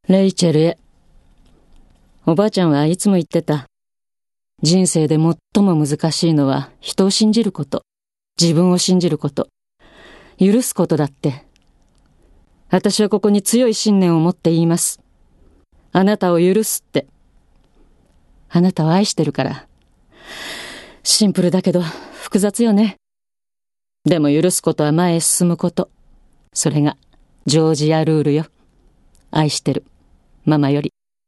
レイチェルへ。おばあちゃんはいつも言ってた。人生で最も難しいのは人を信じること、自分を信じること、許すことだって。私はここに強い信念を持って言います。あなたを許すって。あなたを愛してるから。シンプルだけど複雑よね。でも許すことは前へ進むこと。それがジョージアルールよ。愛してるママより。